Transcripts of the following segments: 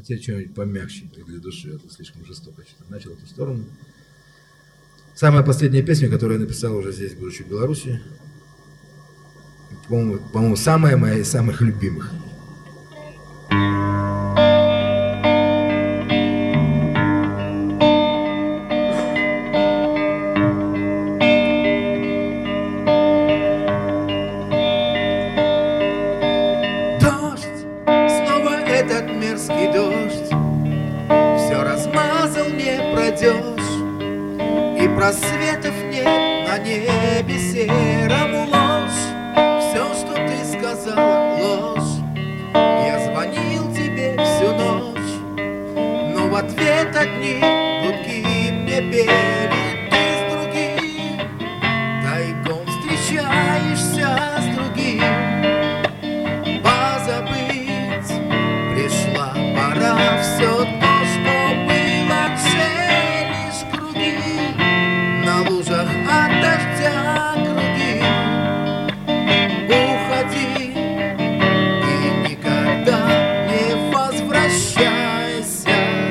хотеть что-нибудь помягче для души, это слишком жестоко что-то начал в эту сторону. Самая последняя песня, которую я написал уже здесь, будучи в Беларуси, по-моему, самая моя из самых любимых. Мерзкий дождь все размазал, не пройдешь, и просветов нет на небе сером, ложь. Все, что ты сказала, ложь. Я звонил тебе всю ночь, но в ответ одни гудки мне пели. Ты с другим тайком встречаешься с другим. Все то, что было, все лишь круги, на лужах от дождя круги. Уходи и никогда не возвращайся.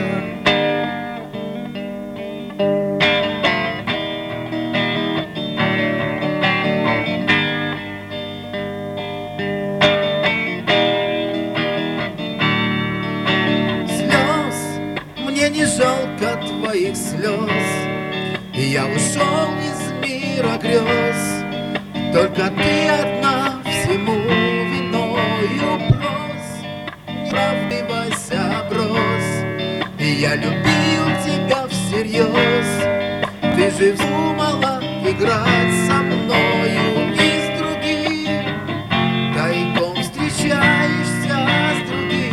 Мне не жалко твоих слез, и я ушел из мира грез. Только ты одна всему виною, брось, не оправдывайся, брось. И я любил тебя всерьез, ты же вздумала играть со мною и с другим тайком встречаешься с другим.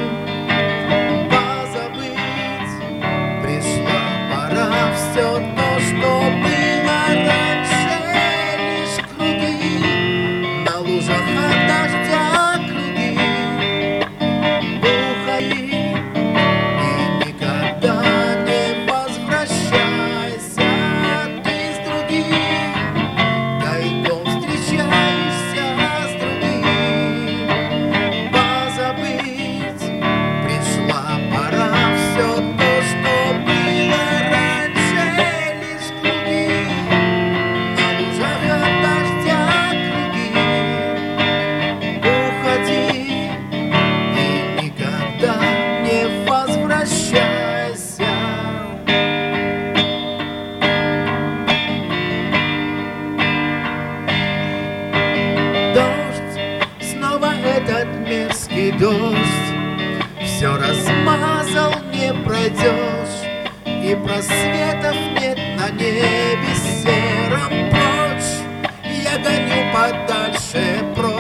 Все то, что было раньше, лишь круги, на лужах от дождя круги. Уходи и никогда не возвращайся. Ты с другим тайком встречаешься с другим. Позабыть пришла пора. Все то, что было этот мерзкий дождь все размазал, не пройдешь, и просветов нет на небе сером. Прочь, я гоню подальше, прочь.